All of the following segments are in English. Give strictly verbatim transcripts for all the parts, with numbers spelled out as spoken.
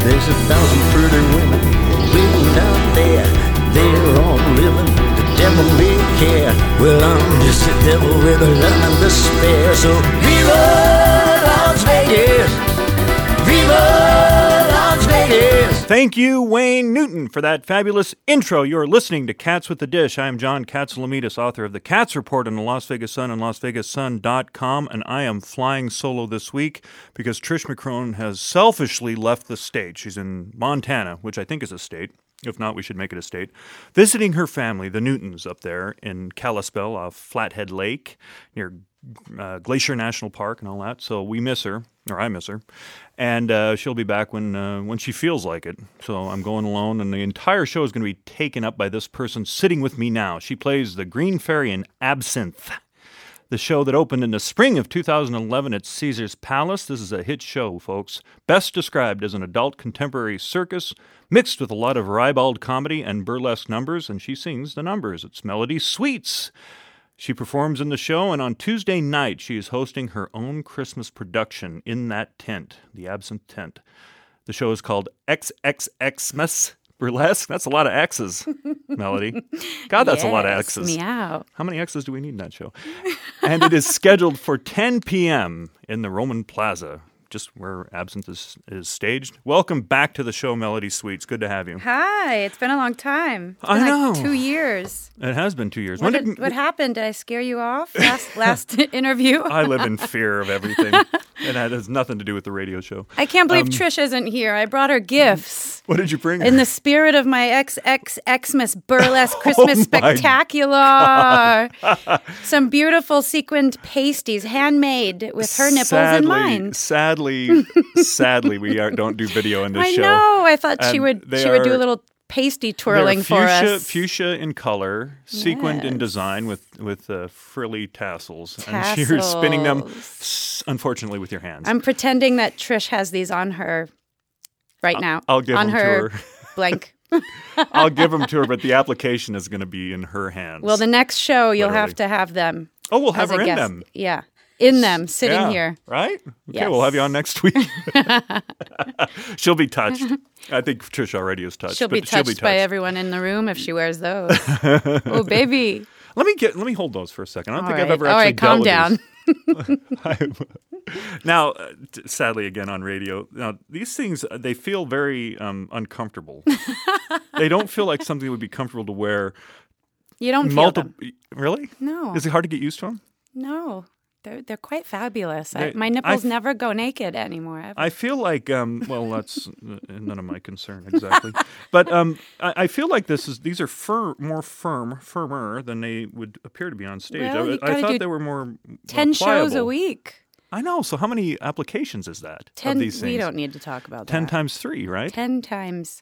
There's a thousand pretty women waiting out there. They're all living the devil may care. Well, I'm just a devil with a love and despair. So Viva Las Vegas! Viva Las Vegas! Thank you, Wayne Newton, for that fabulous intro. You're listening to Cats with the Dish. I am John Katsilometes, author of the Cats Report on the Las Vegas Sun and Las Vegas Sun dot com, and I am flying solo this week because Trish McCrone has selfishly left the state. She's in Montana, which I think is a state. If not, we should make it a state. Visiting her family, the Newtons, up there in Kalispell off Flathead Lake near uh, Glacier National Park and all that. So we miss her, or I miss her. And uh, she'll be back when uh, when she feels like it. So I'm going alone, and the entire show is going to be taken up by this person sitting with me now. She plays the Green Fairy in Absinthe, the show that opened in the spring of two thousand eleven at Caesar's Palace. This is a hit show, folks. Best described as an adult contemporary circus mixed with a lot of ribald comedy and burlesque numbers, and she sings the numbers. It's Melody Sweets. She performs in the show, and on Tuesday night, she is hosting her own Christmas production in that tent, the Absinthe Tent. The show is called X X Xmas Burlesque. That's a lot of X's, Melody. God, that's yes, a lot of X's. Meow. How many X's do we need in that show? And it is scheduled for ten p.m. in the Roman Plaza, just where Absinthe is, is staged. Welcome back to the show, Melody Sweets. Good to have you. Hi, it's been a long time. It's I been know. Like two years. It has been two years. What, When did, did, what happened? Did I scare you off last last interview? I live in fear of everything. And that has nothing to do with the radio show. I can't believe Um, Trish isn't here. I brought her gifts. What did you bring her? In the spirit of my X X Xmas Burlesque Christmas Oh my Spectacular. Some beautiful sequined pasties, handmade with her nipples sadly, and mine. Sadly, sadly, we are, don't do video in this I show. know. I thought she And would they she would do are- a little pasty They're twirling for fuchsia, us. Fuchsia in color, sequined in Yes. design with with uh, frilly tassels, and you're spinning them, Tassels. s- unfortunately, with your hands. I'm pretending that Trish has these on her right now. I'll give on them her to her. blank. I'll give them to her, but the application is going to be in her hands. Well, the next show you'll Literally. have to have them. oh, we'll have as her a in guest. them. Yeah, in them, sitting Yeah, here. right? Okay, Yes. we'll have you on next week. She'll be touched. I think Trish already is touched. She'll be but touched she'll be by touched. everyone in the room if she wears those. Oh, baby! Let me get. Let me hold those for a second. I don't All think right, I've ever all actually right, calm dealt with down. these. Now, uh, t- sadly, again on radio, now these things uh, they feel very um, uncomfortable. They don't feel like something that would be comfortable to wear. You don't feel Multiple, them. really? No, Is it hard to get used to them? no. They're they're quite fabulous. I, They- my nipples I- never go naked anymore. I've- I feel like, um, well, that's uh, none of my concern exactly. But um, I, I feel like this is these are fir- more firm, firmer than they would appear to be on stage. Well, you I, I gotta thought do they were more Ten uh, shows a pliable. week. I know. So how many applications is that Ten. of these things? We don't need to talk about Ten that. times three, right? Ten times.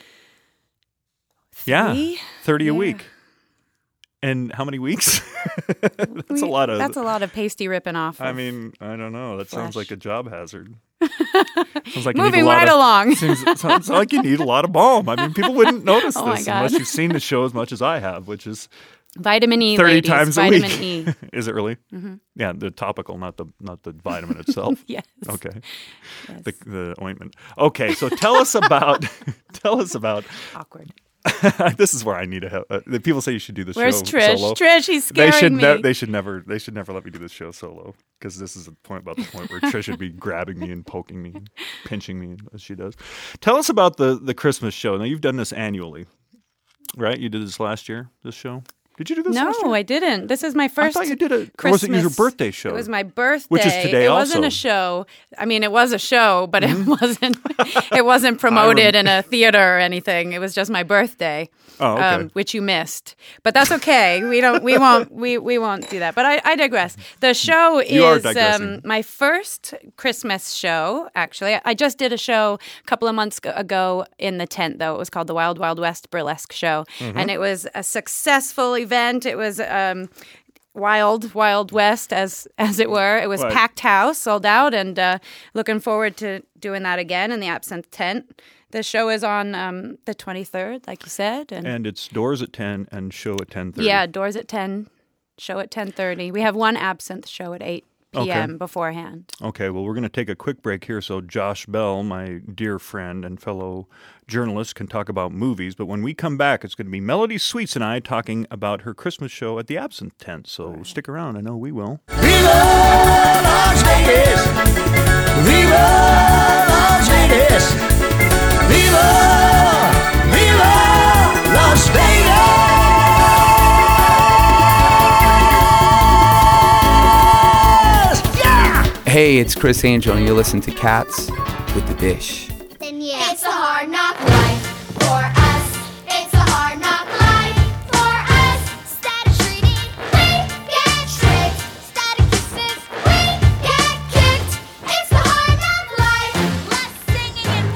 Yeah, Three? thirty a Yeah. week. And how many weeks? That's We- a lot of. That's a lot of pasty ripping off. I of- mean, I don't know. That sounds flesh. like a job hazard. Sounds like you need Moving a lot right of, along. Seems, sounds like you need a lot of balm. I mean, people wouldn't notice Oh my this God. unless you've seen the show as much as I have, which is Vitamin E, thirty ladies. times a Vitamin week. E. Is it really? Mm-hmm. Yeah, the topical, not the not the vitamin itself. Yes. Okay. Yes. The the ointment. Okay, so tell us about tell us about. Awkward. This is where I need to have. Uh, the people say you should do this Where's show Trish? solo. Trish, he's They scaring should me. ne- they should never they should never let me do this show solo because this is a point about the point where Trish should be grabbing me and poking me and pinching me as she does. Tell us about the the Christmas show. Now you've done this annually, right? You did this last year. This show. Did you do this? last year? No, I didn't. This is my I first. thought you did it. Or Christmas. was it your birthday show? It was my birthday. Which is today It also. wasn't a show. I mean, it was a show, but Mm-hmm. it wasn't. It wasn't promoted in a theater or anything. It was just my birthday. Oh, okay. Um, which you missed, but that's okay. We don't. We won't. We we won't do that. But I, I digress. The show You are is digressing. um, my first Christmas show. Actually, I just did a show a couple of months ago in the tent. Though it was called the Wild Wild West Burlesque Show, Mm-hmm. and it was a successful event. It was. Um, Wild, Wild West, as as it were. It was Right. packed house, sold out, and uh, looking forward to doing that again in the Absinthe tent. The show is on um, the twenty-third, like you said, and, And it's doors at ten and show at ten thirty. yeah, doors at ten, show at ten thirty. We have one Absinthe show at eight p m Okay. beforehand. Okay, well, we're going to take a quick break here so Josh Bell, my dear friend and fellow journalist, can talk about movies. But when we come back, it's going to be Melody Sweets and I talking about her Christmas show at the Absinthe Tent. So stick around. I know we will. Viva Las Vegas! Viva Las Vegas! Viva! Viva Las Vegas! Yeah! Hey, it's Chris Angel, and you're listening to Cats with the Dish. Then yeah. It's a hard knock life for us. It's a hard knock life for us. Static treating, we get tricked. Static kisses, we get kicked. It's a hard knock life. Less singing and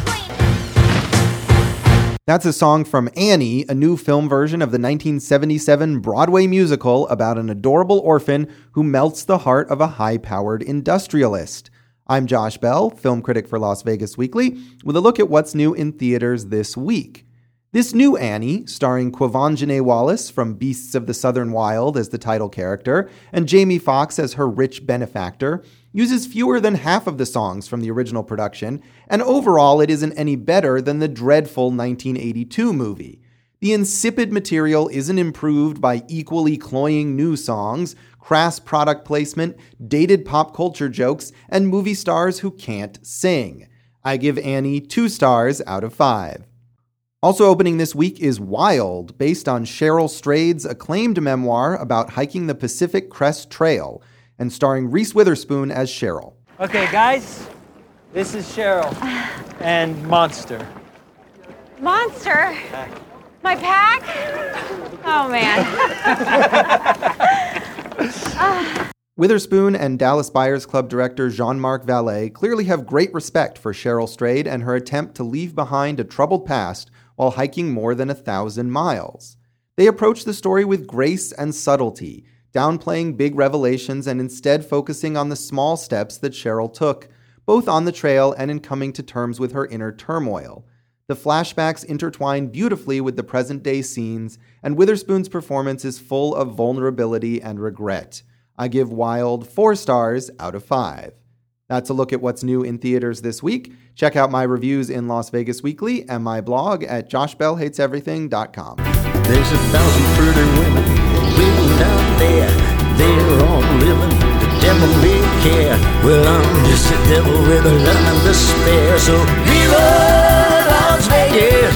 more cleaning. That's a song from Annie, a new film version of the nineteen seventy-seven Broadway musical about an adorable orphan who melts the heart of a high-powered industrialist. I'm Josh Bell, film critic for Las Vegas Weekly, with a look at what's new in theaters this week. This new Annie, starring Quvonjene Wallace from Beasts of the Southern Wild as the title character, and Jamie Foxx as her rich benefactor, uses fewer than half of the songs from the original production, and overall it isn't any better than the dreadful nineteen eighty-two movie. The insipid material isn't improved by equally cloying new songs, crass product placement, dated pop culture jokes, and movie stars who can't sing. I give Annie two stars out of five. Also opening this week is Wild, based on Cheryl Strayed's acclaimed memoir about hiking the Pacific Crest Trail, and starring Reese Witherspoon as Cheryl. Okay, guys, this is Cheryl and Monster. Monster? My pack? Oh, man. Witherspoon and Dallas Buyers Club director Jean-Marc Vallée clearly have great respect for Cheryl Strayed and her attempt to leave behind a troubled past while hiking more than a thousand miles. They approach the story with grace and subtlety, downplaying big revelations and instead focusing on the small steps that Cheryl took, both on the trail and in coming to terms with her inner turmoil. The flashbacks intertwine beautifully with the present-day scenes, and Witherspoon's performance is full of vulnerability and regret. I give Wild four stars out of five. That's a look at what's new in theaters this week. Check out my reviews in Las Vegas Weekly and my blog at josh bell hates everything dot com. There's a thousand pretty women living out there. They're all living the devil may care. Well, I'm just a devil with a love and despair. So Viva Las Vegas!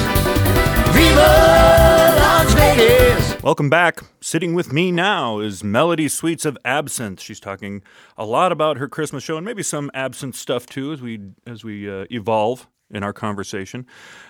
Viva Las Vegas! Welcome back. Sitting with me now is Melody Sweets of Absinthe. She's talking a lot about her Christmas show and maybe some absinthe stuff too as we as we uh, evolve in our conversation.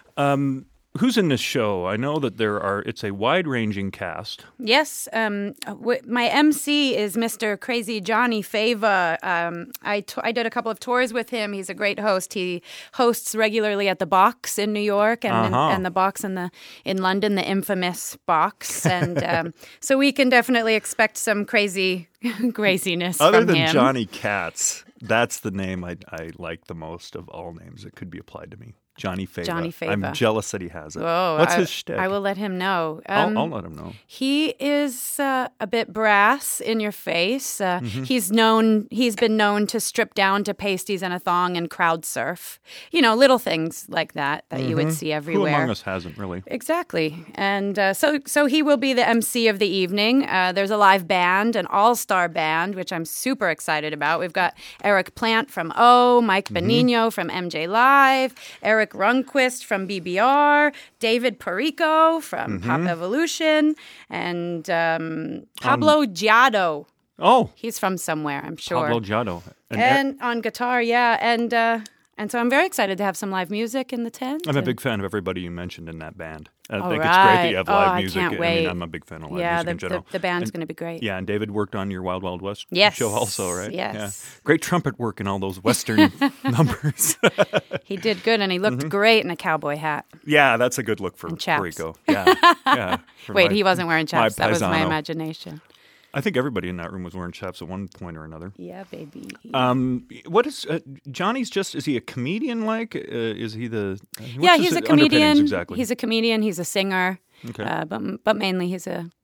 Um, who's in this show? I know that there are. It's a wide-ranging cast. Yes, um, w- my M C is Mister Crazy Johnny Fava. Um, I, t- I did a couple of tours with him. He's a great host. He hosts regularly at the Box in New York and, Uh-huh. and, and the Box in the in London, the infamous Box. And um, so we can definitely expect some crazy craziness Other from than him. Johnny Katz, that's the name I, I like the most of all names that could be applied to me. Johnny Fava. Johnny Fava. I'm jealous that he has it. Whoa, What's I, his shtick? I will let him know. Um, I'll, I'll let him know. He is uh, a bit brass in your face. Uh, Mm-hmm. He's known. He's been known to strip down to pasties and a thong and crowd surf. You know, little things like that that you would see Who everywhere. among us hasn't, really? Exactly, and uh, so so he will be the M C of the evening. Uh, there's a live band, an all-star band, which I'm super excited about. We've got Eric Plant from O, Mike Mm-hmm. Benigno from M J Live, Eric Runquist from B B R, David Perico from Mm-hmm. Pop Evolution, and um, Pablo Giado. Oh, He's from somewhere, I'm sure. Pablo Giado. And, And on guitar, yeah, and uh, and so I'm very excited to have some live music in the tent. I'm a and- big fan of everybody you mentioned in that band. I All think it's great that you have right. live Oh, I music. can't I wait. mean, I'm a big fan of live yeah, music the, in general. the, the band's And- going to be great. Yeah, and David worked on your Wild Wild West Yes. show also, right? Yes. Yeah. Great trumpet work in all those Western numbers. He did good, and he looked Mm-hmm. great in a cowboy hat. Yeah, that's a good look for And chaps. Perico. Yeah, yeah. For Wait, my- he wasn't wearing chaps. That was my paisano. imagination. I think everybody in that room was wearing chaps at one point or another. Yeah, baby. Um, what is uh, Johnny's? Just is he a comedian? Like, uh, is he the? Uh, what's yeah, his he's a underpinnings comedian. Exactly. He's a comedian. He's a singer. Okay. Uh, but but mainly he's a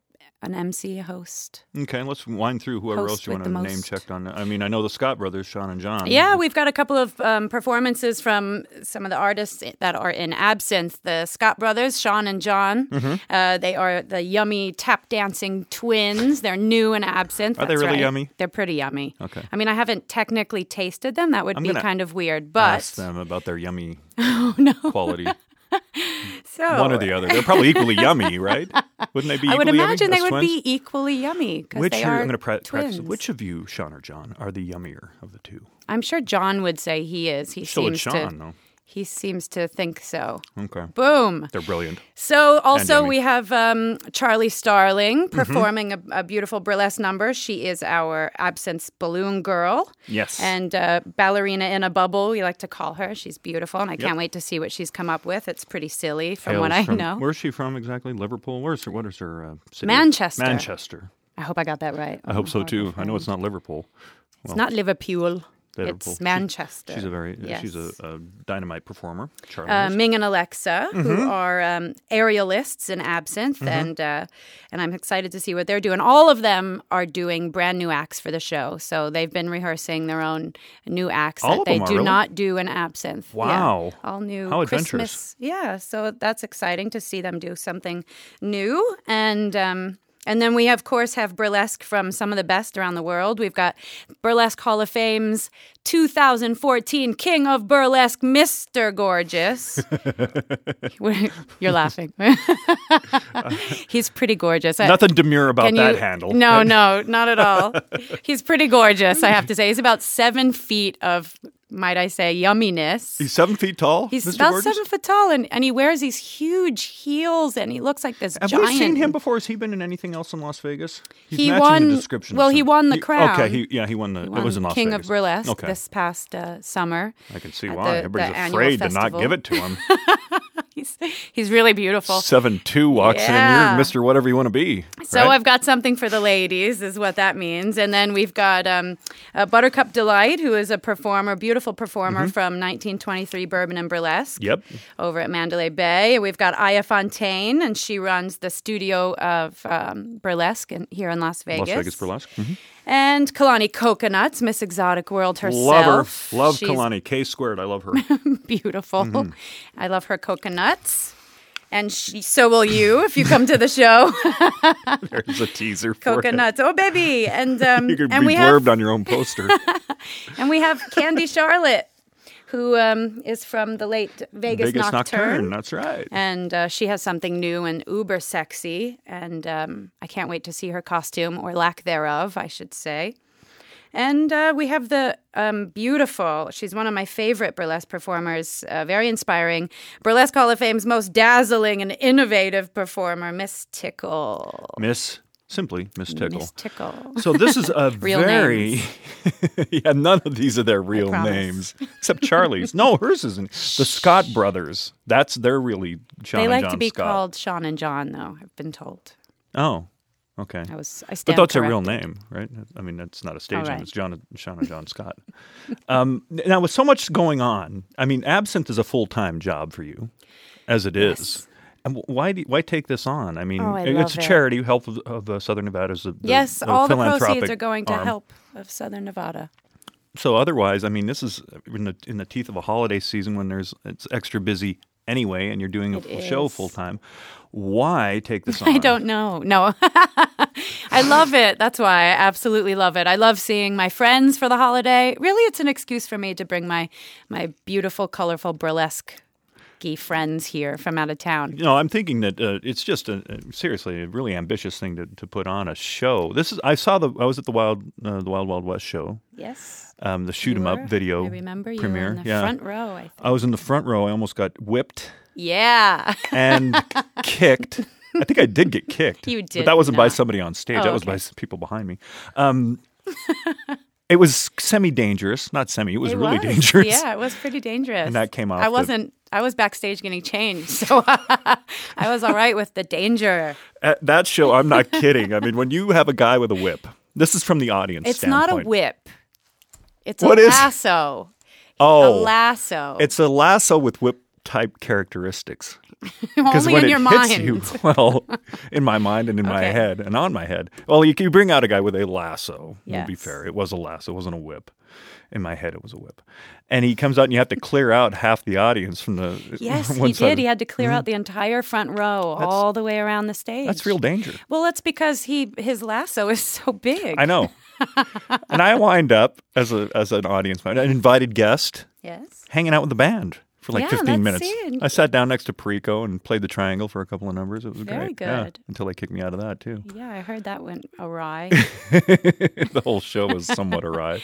an M C, a host. Okay, let's wind through whoever Host else you with want to the name most. checked on. I mean, I know the Scott brothers, Sean and John. Yeah, we've got a couple of um, performances from some of the artists that are in Absinthe. The Scott brothers, Sean and John. Mm-hmm. Uh, they are the yummy tap dancing twins. They're new in Absinthe. Are they That's really right. yummy? They're pretty yummy. Okay. I mean, I haven't technically tasted them. That would I'm be gonna kind of weird. But Ask them about their yummy oh no, quality. so One or the other. They're probably equally yummy, right? Wouldn't they be I would equally imagine yummy they as would twins? be equally yummy because Which they are, are I'm going to pra- twins. practice. Which of you, Sean or John, are the yummier of the two? I'm sure John would say he is. He So would seems Sean, to. though. He seems to think so. Okay. Boom. They're brilliant. So also yummy. we have um, Charlie Starling Mm-hmm. performing a, a beautiful burlesque number. She is our Absinthe balloon girl. Yes. And uh, ballerina in a bubble, we like to call her. She's beautiful, and I can't wait to see what she's come up with. It's pretty silly from Hails what I from- know. Where's she from exactly? Liverpool? Where's her, what is her uh, city? Manchester. Manchester. I hope I got that right. I hope so, too. I know it's not Liverpool. It's not Liverpool. Liverpool. It's Manchester. She's a very, Yes. she's a, a dynamite performer. Charlie uh, is. Ming and Alexa, Mm-hmm. who are um, aerialists in Absinthe, and uh, and I'm excited to see what they're doing. All of them are doing brand new acts for the show, so they've been rehearsing their own new acts All that of they them are, do really? not do in Absinthe. Yeah. Wow. all new How Christmas. adventurous. Yeah, so that's exciting to see them do something new, and. Um, And then we, of course, have burlesque from some of the best around the world. We've got Burlesque Hall of Fame's two thousand fourteen King of Burlesque, Mister Gorgeous. You're laughing. He's pretty gorgeous. I- Nothing demure about Can that you- handle. No, no, not at all. He's pretty gorgeous, I have to say. He's about seven feet of, might I say, yumminess. He's seven feet tall, He's Mister about Gorgeous? seven foot tall, and, and he wears these huge heels, and he looks like this Have giant. we seen him before? Has he been in anything else in Las Vegas? He's He matching won- the description. of well, he some- won the crown. Okay, he, yeah, he won the. He it was in won Las King Vegas. of Burlesque Okay. this past uh, summer. I can see at why. the- Everybody's the annual afraid to not festival. give it to him. He's he's really beautiful. Seven two walks in, and Yeah. you're Mister Whatever you want to be. So right? I've got something for the ladies, is what that means. And then we've got um, uh, Buttercup Delight, who is a performer, beautiful performer from nineteen twenty-three Bourbon and Burlesque. Mm-hmm. Yep. Over at Mandalay Bay. We've got Aya Fontaine, and she runs the studio of um, burlesque in, here in Las Vegas. Las Vegas Burlesque. Mhm. And Kalani Coconuts, Miss Exotic World herself. Love her. Love She's Kalani. K squared. I love her. beautiful. Mm-hmm. I love her coconuts. And she, so will you if you come to the show. There's a teaser for Coconuts. Oh, baby. And um, it. You could and be we blurbed have on your own poster. and we have Candy Charlotte, who um, is from the late Vegas, Vegas Nocturne. Nocturne. That's right. And uh, she has something new and uber sexy. And um, I can't wait to see her costume, or lack thereof, I should say. And uh, we have the um, beautiful, she's one of my favorite burlesque performers, uh, very inspiring, Burlesque Hall of Fame's most dazzling and innovative performer, Miss Tickle. Miss, simply Miss Tickle. Miss Tickle. So this is a Real very yeah. None of these are their real promise. names except Charlie's. No, hers isn't. The Scott brothers. That's their really Sean They and like John to be Scott. called Sean and John, though, I've been told. Oh, okay. I was, I But stand that's a real corrected. name, right? I mean, that's not a stage Oh, name. right. It's John, Sean and John Scott. um, now, with so much going on, I mean, Absinthe is a full time job for you, as it is. Yes. And wh- why do, why take this on? I mean, Oh, I it's love a it. charity, Help of, of uh, Southern Nevada is the, the Yes, the all the philanthropic proceeds are going to arm. help of Southern Nevada. So otherwise, I mean, this is in the in the teeth of a holiday season when there's it's extra busy anyway, and you're doing a It full show is. full time. Why take this on? I don't know. No. I love it. That's why I absolutely love it. I love seeing my friends for the holiday. Really, it's an excuse for me to bring my my beautiful, colorful burlesque friends here from out of town. You know, I'm thinking that uh, it's just a, a seriously a really ambitious thing to, to put on a show. This is I saw the I was at the Wild uh, the Wild Wild West show, Yes. um, the Shoot 'Em You Up were. video I remember you premiere. were in the yeah, front row, I think. I was in the front row. I almost got whipped Yeah. and kicked. I think I did get kicked. You but did that wasn't by not. somebody on stage. Oh, that was okay. by s- people behind me. Um, it was semi-dangerous, not semi. It was It really was. dangerous. Yeah, it was pretty dangerous. And that came off I the- wasn't, I was backstage getting changed, so I was all right with the danger. At that show, I'm not kidding. I mean, when you have a guy with a whip, this is from the audience It's not a standpoint. whip. It's What a is- lasso. A Oh, lasso. it's a lasso with whip type characteristics. Because Only when in it your hits mind. you, well, in my mind and in my Okay. head and on my head. Well, you, you bring out a guy with a lasso. We'll be Yes. fair. It was a lasso. It wasn't a whip. In my head, it was a whip. And he comes out and you have to clear out half the audience from the Yes, one he side. did. He had to clear out the entire front row all the way around the stage. That's real danger. Well, that's because he his lasso is so big. I know. And I wind up as a as an audience member, an invited guest, Yes. hanging out with the band for like Yeah, fifteen let's minutes. see. I sat down next to Perico and played the triangle for a couple of numbers. It was Very great. Yeah, good. until they kicked me out of that too. Yeah, I heard that went awry. The whole show was somewhat awry.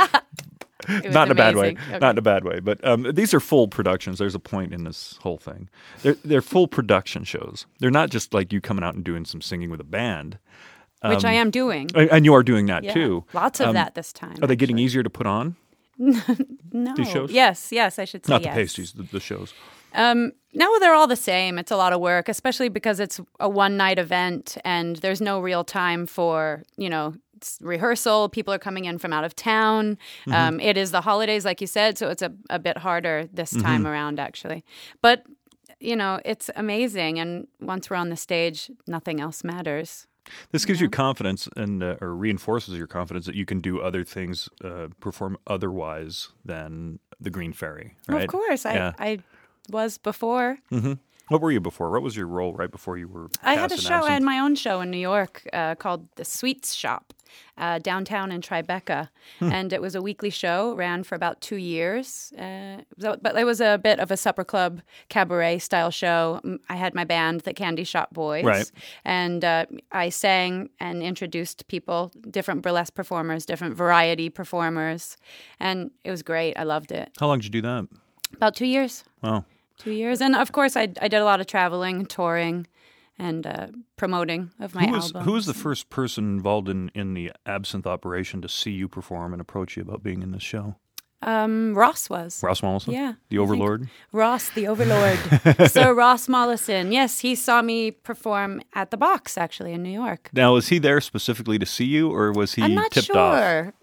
It was Not in a bad way. amazing. Okay. Not in a bad way. But um, these are full productions. There's a point in this whole thing. They're they're full production shows. They're not just like you coming out and doing some singing with a band. Which I am doing. And and you are doing that Yeah. too. Lots of Um, that this time. Are they getting actually. easier to put on? No. these shows? Yes, yes, I should say Not yes. the pasties, the, the shows. Um, no, they're all the same. It's a lot of work, especially because it's a one night event and there's no real time for, you know, s- rehearsal. People are coming in from out of town. Mm-hmm. Um, it is the holidays, like you said, so it's a, a bit harder this Mm-hmm. time around, actually. But, you know, it's amazing. And once we're on the stage, nothing else matters. This gives you confidence and uh, or reinforces your confidence that you can do other things, uh, perform otherwise than the Green Fairy, Well, right? of course, I, Yeah. I was before. What were you before? What was your role right before you were I had a cast in show. I had Absinthe? my own show in New York uh, called The Sweets Shop, uh, downtown in Tribeca, Hmm. and it was a weekly show. Ran for about two years, uh, so- but it was a bit of a supper club cabaret style show. Mm, I had my band, the Candy Shop Boys, Right. and uh, I sang and introduced people, different burlesque performers, different variety performers, and it was great. I loved it. How long did you do that? About two years. Wow. Two years, and of course, I, I did a lot of traveling, touring, and uh, promoting of my Who was, album. who was the first person involved in, in the Absinthe operation to see you perform and approach you about being in this show? Um, Ross was. Ross Mollison? Yeah, The I think- Overlord? Ross, the Overlord. Sir Ross Mollison. Yes, he saw me perform at the Box, actually, in New York. Now, was he there specifically to see you, or was he I'm not tipped off? sure.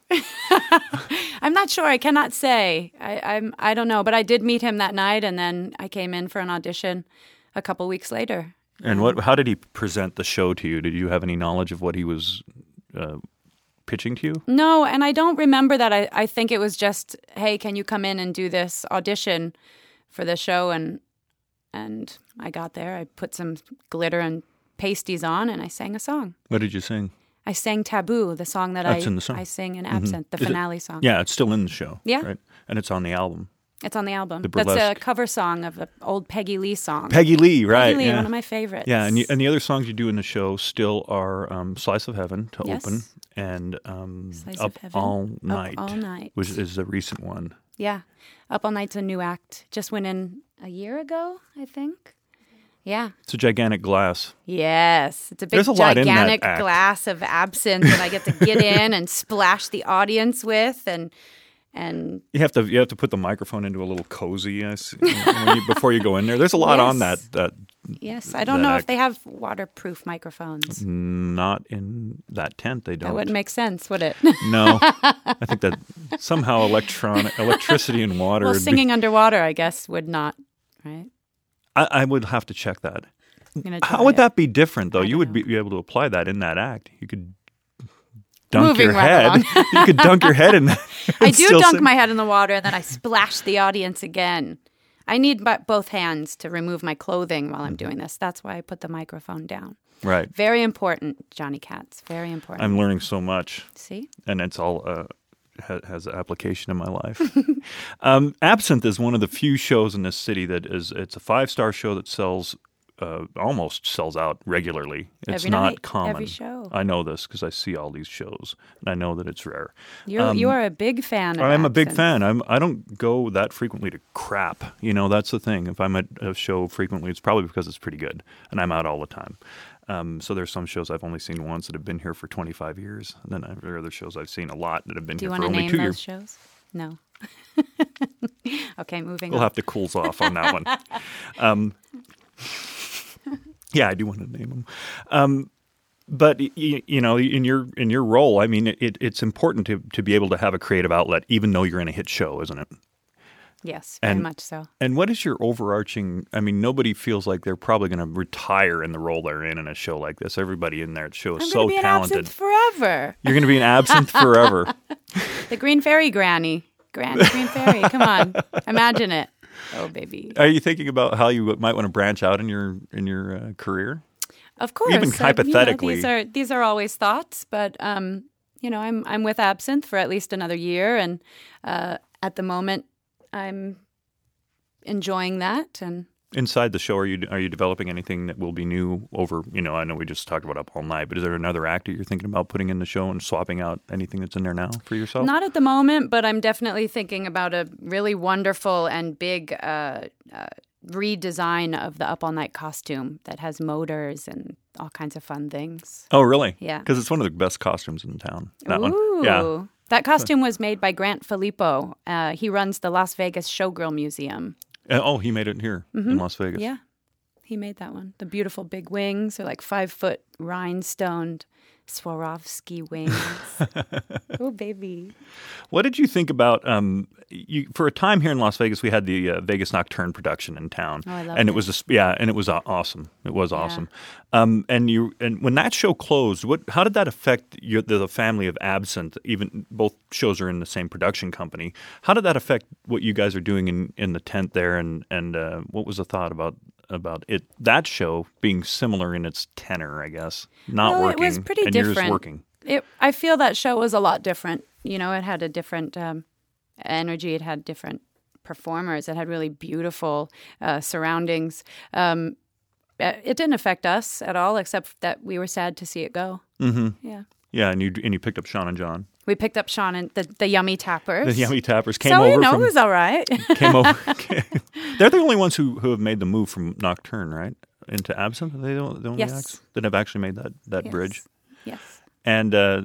I'm not sure. I cannot say. I, I'm. I don't know. But I did meet him that night, and then I came in for an audition a couple weeks later. And what? How did he present the show to you? Did you have any knowledge of what he was uh, pitching to you? No, and I don't remember that. I, I think it was just, hey, can you come in and do this audition for the show? And and I got there. I put some glitter and pasties on, and I sang a song. What did you sing? I sang Taboo, the song that That's I in the song. I sing in Absinthe, the Is it- finale song. Yeah, it's still in the show. Yeah. Right? And it's on the album. It's on the album. The That's a burlesque. cover song of an old Peggy Lee song. Peggy Lee, right? Peggy Lee, yeah. one of my favorites. Yeah, and, you, and the other songs you do in the show still are um, Slice of Heaven to Yes. open and um, Slice Up of Heaven, All Up Night, All Night. which is a recent one. Yeah. Up All Night's a new act. Just went in a year ago, I think. Yeah. It's a gigantic glass. Yes. It's a big, There's a lot in that gigantic act. glass of absinthe that I get to get in and splash the audience with. And and You have to you have to put the microphone into a little cozy I see, when you, before you go in there. There's a lot on that. Yes. That yes, I don't That know act- if they have waterproof microphones. not in that tent. They don't. That wouldn't make sense, would it? No, I think that somehow electronic electricity and water. Well, would be- singing underwater, I guess, would not, right? I, I would have to check that. I'm gonna How try would it. that be different, though? I You don't would know. be, be able to apply that in that act. You could dunk Moving your right head. along. You could dunk your head in that. I and do still dunk sing. my head in the water and then I splash the audience again. I need bu- both hands to remove my clothing while I'm doing this. That's why I put the microphone down. Right. Very important, Johnny Katz. Very important. I'm learning so much, See? and it's all uh, ha- has application in my life. um, Absinthe is one of the few shows in this city that is. It's a five star show that sells. Uh, almost sells out regularly. It's Every not night, common. every show. I know this because I see all these shows, and I know that it's rare. You're, you are a big fan of I'm a big Absinthe. fan. I'm. I don't go that frequently to crap. You know, that's the thing. If I'm at a show frequently, it's probably because it's pretty good, and I'm out all the time. Um, so there's some shows I've only seen once that have been here for twenty-five years, and then there are other shows I've seen a lot that have been Do you here want for to only name two those years. shows? No. Okay, moving We'll on. have to cools off on that one. Um, yeah, I do want to name them. Um, but you, you know, in your in your role, I mean, it, it's important to to be able to have a creative outlet, even though you're in a hit show, isn't it? Yes, very And- much so. And what is your overarching? I mean, nobody feels like they're probably going to retire in the role they're in in a show like this. Everybody in that show is I'm so going to be an talented. absinthe forever. You're going to be an absinthe forever. The Green Fairy Granny. Granny Green Fairy. Come on. Imagine it. Oh, baby. Are you thinking about how you might want to branch out in your in your uh, career? Of course. Even uh, you know, hypothetically. these are these are always thoughts, but um, you know, I'm I'm with Absinthe for at least another year, and uh, at the moment, I'm enjoying that. And Inside the show, are you are you developing anything that will be new over? You know, I know we just talked about Up All Night, but is there another actor you're thinking about putting in the show and swapping out anything that's in there now for yourself? not at the moment, but I'm definitely thinking about a really wonderful and big uh, uh, redesign of the Up All Night costume that has motors and all kinds of fun things. Oh, really? Yeah. Because it's one of the best costumes in town. That one. Ooh. Yeah. That costume was made by Grant Filippo. Uh, he runs the Las Vegas Showgirl Museum. Uh, Oh, he made it here in Las Vegas. Mm-hmm. Yeah, he made that one. The beautiful big wings are like five foot rhinestoned Swarovski wings. Oh, baby. What did you think about? Um, you for a time here in Las Vegas, we had the uh, Vegas Nocturne production in town, Oh, I loved and it it. was a, sp- yeah, and it was uh, awesome. It was awesome. Um, and you and when that show closed, what? How did that affect your, the, the family of Absinthe? Even both shows are in the same production company. How did that affect what you guys are doing in, in the tent there? And and uh, what was the thought about? About it, that show being similar in its tenor, I guess, not Well, working, it was pretty and different. yours working. It, I feel that show was a lot different. You know, it had a different um, energy. It had different performers. It had really beautiful uh, surroundings. Um, uh, it didn't affect us at all, except that we were sad to see it go. Mm-hmm. Yeah. Yeah, and you and you picked up Sean and John. We picked up Sean and the, the Yummy Tappers. The Yummy Tappers came so, over you know, from it was all right. came over. They're the only ones who, who have made the move from Nocturne, right, into Absinthe. Are they the, the only Yes. acts that have actually made that, that Yes. bridge? Yes. And uh,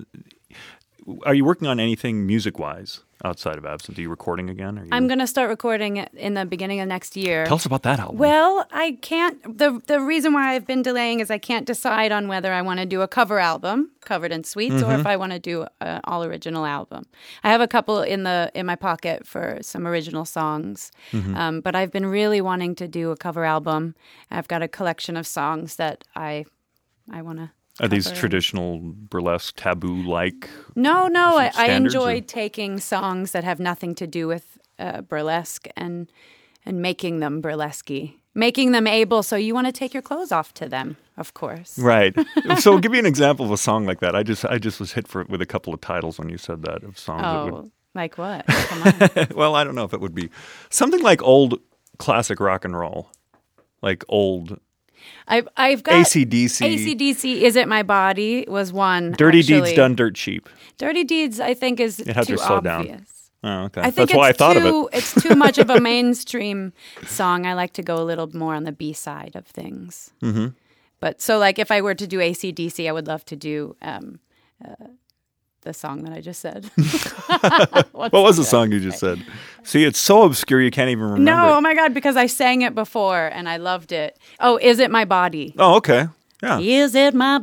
are you working on anything music-wise outside of Absinthe? Are you recording again? Are you... I'm going to start recording it in the beginning of next year. Tell us about that album. Well, I can't. The the reason why I've been delaying is I can't decide on whether I want to do a cover album, Covered in Sweets, or if I want to do an all original album. I have a couple in the in my pocket for some original songs, um, but I've been really wanting to do a cover album. I've got a collection of songs that I I want to. Are these cover. traditional burlesque, taboo-like? No, no. I, I standards, enjoy or- taking songs that have nothing to do with uh, burlesque and and making them burlesque, making them able. So you want to take your clothes off to them, of course. Right. So give me an example of a song like that. I just I just was hit for with a couple of titles when you said that of songs that would Oh, like what? Come on. well, I don't know if it would be something like old classic rock and roll, like old I've I've got A C D C. A C D C. Is It My Body was one. Dirty actually. Deeds Done Dirt Cheap. Dirty Deeds, I think, is It had to too slow down. obvious. Oh, okay. I think That's why I it's thought too, of it. It's too much of a mainstream song. I like to go a little more on the B side of things. Mm-hmm. But so, like, if I were to do A C D C, I would love to do um, uh, the song that I just said. What was the song you just said? See, it's so obscure you can't even remember. No, it. oh my God, because I sang it before and I loved it. Oh, Is It My Body? Oh, okay. Yeah. Is it my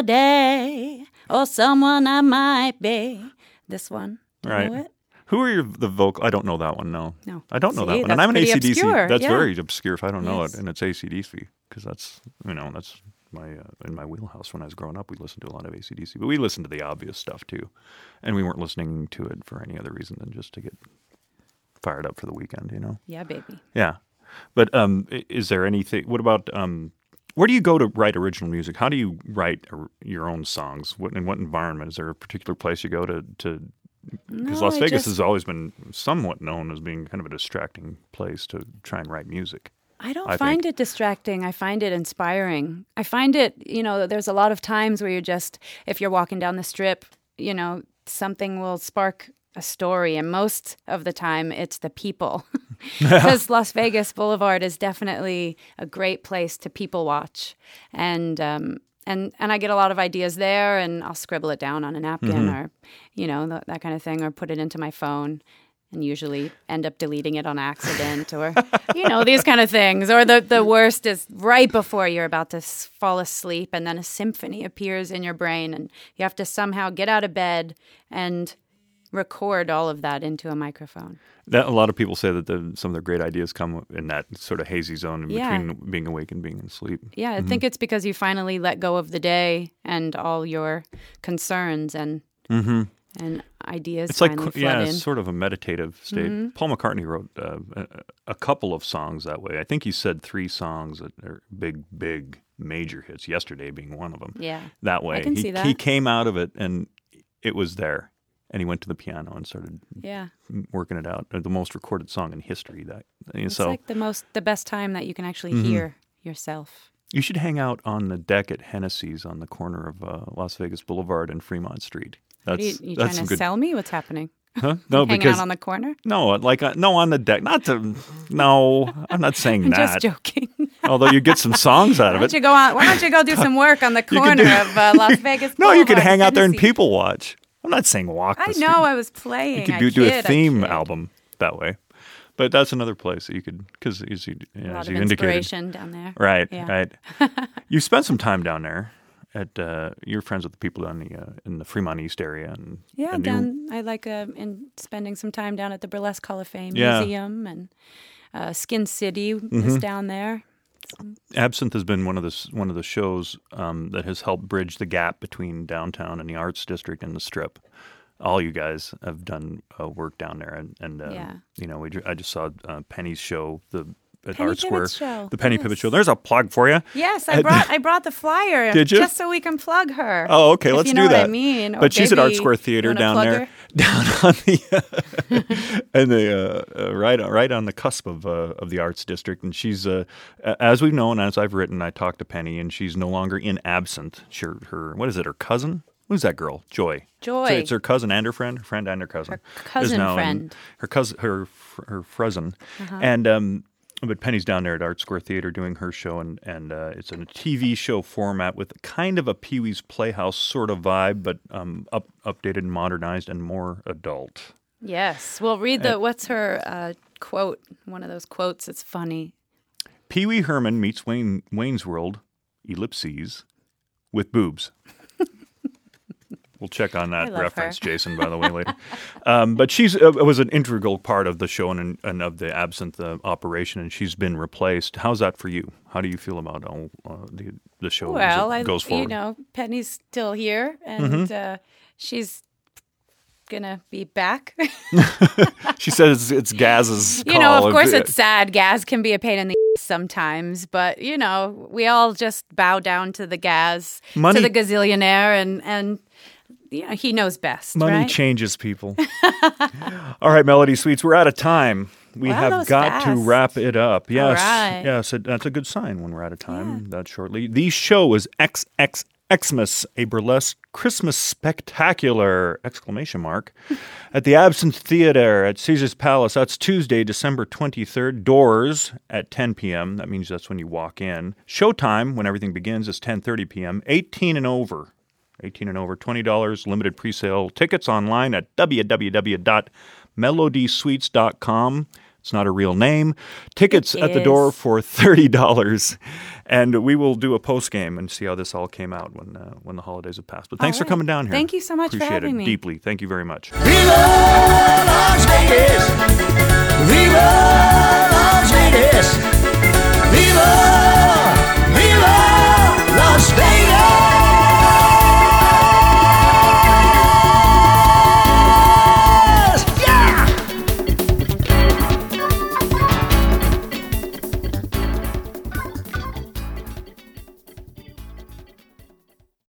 body or someone I might be? This one. Do you Right. know it? Who are your the vocal? I don't know that one. No. No. I don't know that See, one. And that's I'm an pretty A C D C. obscure, That's yeah. very obscure if I don't know Yes. it, and it's A C D C because that's you know that's my uh, in my wheelhouse. When I was growing up, we listened to a lot of A C D C, but we listened to the obvious stuff too, and we weren't listening to it for any other reason than just to get fired up for the weekend. You know. Yeah, baby. Yeah. But um, i- is there anything? What about um, where do you go to write original music? How do you write or, your own songs? What in what environment? Is there a particular place you go to to? Because No, Las I Vegas just- has always been somewhat known as being kind of a distracting place to try and write music. I don't I find think. it distracting. I find it inspiring. I find it, you know, there's a lot of times where you're just, if you're walking down the strip, you know, something will spark a story. And most of the time, it's the people. Because Las Vegas Boulevard is definitely a great place to people watch. And, um, and and I get a lot of ideas there, and I'll scribble it down on a napkin or, you know, th- that kind of thing, or put it into my phone. And usually end up deleting it on accident or, you know, these kind of things. Or the, the worst is right before you're about to s- fall asleep and then a symphony appears in your brain and you have to somehow get out of bed and record all of that into a microphone. That, a lot of people say that the, some of their great ideas come in that sort of hazy zone in Yeah. between being awake and being asleep. Yeah, I think it's because you finally let go of the day and all your concerns and and ideas It's like, finally flood yeah, in. it's sort of a meditative state. Mm-hmm. Paul McCartney wrote uh, a, a couple of songs that way. I think he said three songs that are big, big, major hits, Yesterday being one of them. Yeah. That way. I can he, see that. He came out of it and it was there. And he went to the piano and started Yeah. working it out. The most recorded song in history. That It's So like the most the best time that you can actually Mm-hmm. hear yourself. you should hang out on the deck at Hennessy's on the corner of uh, Las Vegas Boulevard and Fremont Street. Are That's you, you that's trying some to good. sell me? What's happening? Huh? No, Hang because out on the corner? no, like uh, no on the deck. Not to. No, I'm not saying I'm that. just joking. Although you get some songs out Why of don't it. you go on? Why don't you go do some work on the could corner do- of uh, Las Vegas? No, you could Boulevard, hang out there and Tennessee? people watch. I'm not saying walk. The I street. know. I was playing. You could I do, do a kid, I theme kid. album that way, but that's another place that you could because as you, A yeah, lot as of you indicated, inspiration down there. right, Yeah. right. You spent some time down there. At uh, you're friends with the people down the uh, in the Fremont East area, and Yeah, and you- down. I like uh, in spending some time down at the Burlesque Hall of Fame Yeah. Museum, and uh, Skin City Mm-hmm. is down there. Absinthe has been one of the s- one of the shows um, that has helped bridge the gap between downtown and the Arts District and the Strip. All you guys have done uh, work down there, and, and uh, Yeah. you know, we ju- I just saw uh, Penny's show, the at Penny Art Square, Pivot's show, the Penny yes. Pivot show. There's a plug for you. Yes, I brought I brought the flyer. Did you? Just so we can plug her. Oh, okay, if let's you do know that. What I mean, Or but she's at Art maybe Square you Theater wanna down plug there, her? down on the and the uh, uh, right right on the cusp of uh, of the Arts District. And she's uh, a- as we've known, as I've written, I talked to Penny, and she's no longer in Absinthe. She, her what is it? Her cousin? Who's that girl? Joy. Joy. So it's her cousin and her friend, her friend and her cousin. Her cousin is now in- friend. her cousin, her fr- her cousin, Uh-huh. and um. But Penny's down there at Art Square Theater doing her show, and, and uh, it's in a T V show format with kind of a Pee-wee's Playhouse sort of vibe, but um, up, updated and modernized and more adult. Yes. Well, read the what's her uh, quote? One of those quotes. It's funny. Pee-wee Herman meets Wayne Wayne's World, ellipses, with boobs. We'll check on I that love reference, her. Jason, by the way, later. Um, but she's uh, was an integral part of the show and, and of the Absinthe uh, operation, and she's been replaced. How's that for you? How do you feel about all, uh, the the show Well, as I it goes forward? you know Penny's still here, and uh, she's gonna be back. She says it's, it's Gaz's call. You know, of If course, it- it's sad. Gaz can be a pain in the ass sometimes, but you know, we all just bow down to the Gaz, Money- to the gazillionaire, and and you know, he knows best. Money right? changes people. All right, Melody Sweets, we're out of time. We Wow, that have was got to fast. wrap it up. Yes, right. yes, it, that's a good sign when we're out of time. That shortly. The show is X X Xmas, a burlesque Christmas spectacular! Exclamation mark at the Absinthe Theater at Caesar's Palace. That's Tuesday, December twenty-third. Doors at ten p.m. That means that's when you walk in. Showtime when everything begins is ten thirty p.m. eighteen and over. eighteen and over, twenty dollars, limited presale. Tickets online at w w w dot melody sweets dot com. It's not a real name. Tickets It at the door is. for thirty dollars. And we will do a post game and see how this all came out when uh, when the holidays have passed. But thanks All for right. coming down here. Thank you so much for Appreciate having it me. deeply. Thank you very much. Viva